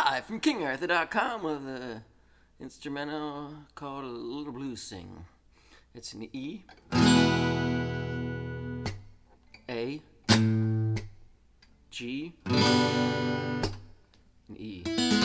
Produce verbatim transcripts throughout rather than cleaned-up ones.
Live from King Arthur dot com with an instrumental called A Little Blues Sing. It's an E, A, G, and E.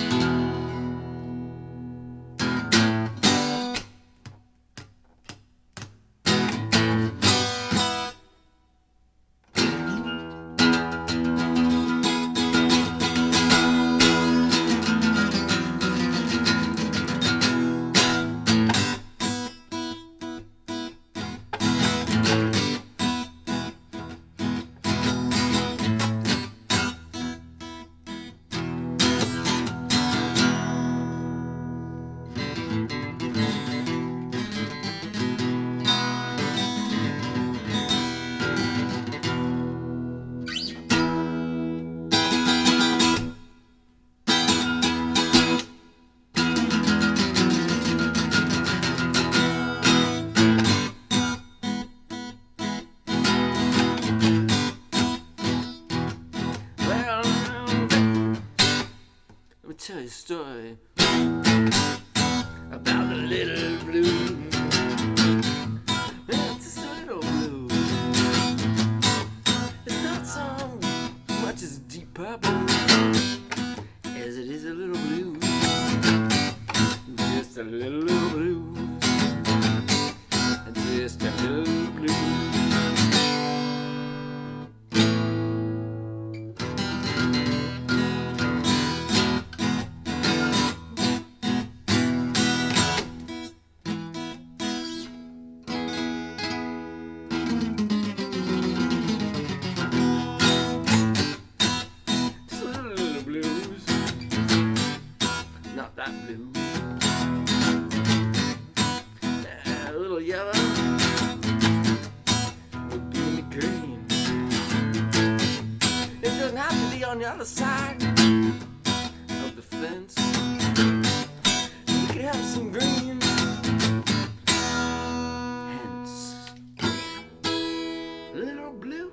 Let me tell you a story about the little blue. It's a little blue. It's not so much as deep purple as it is a little blue. Just a little, little blue. Just a little blue. Not that blue. A little yellow would be in the green. It doesn't have to be on the other side of the fence. You could have some green. Hence, little blues.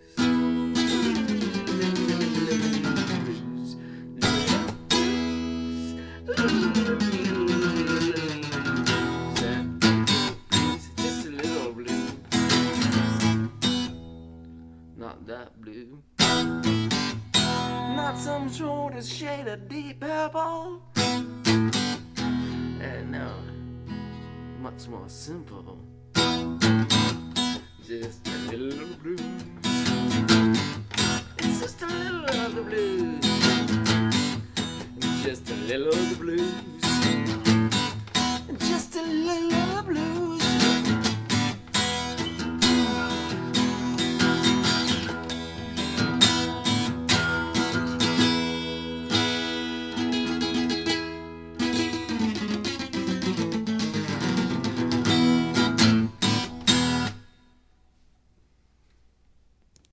Just a little blue, not that blue, not some shorter shade of deep purple, and no, much more simple. Just a little blue. It's just a little of the blues. Just a little of the blues.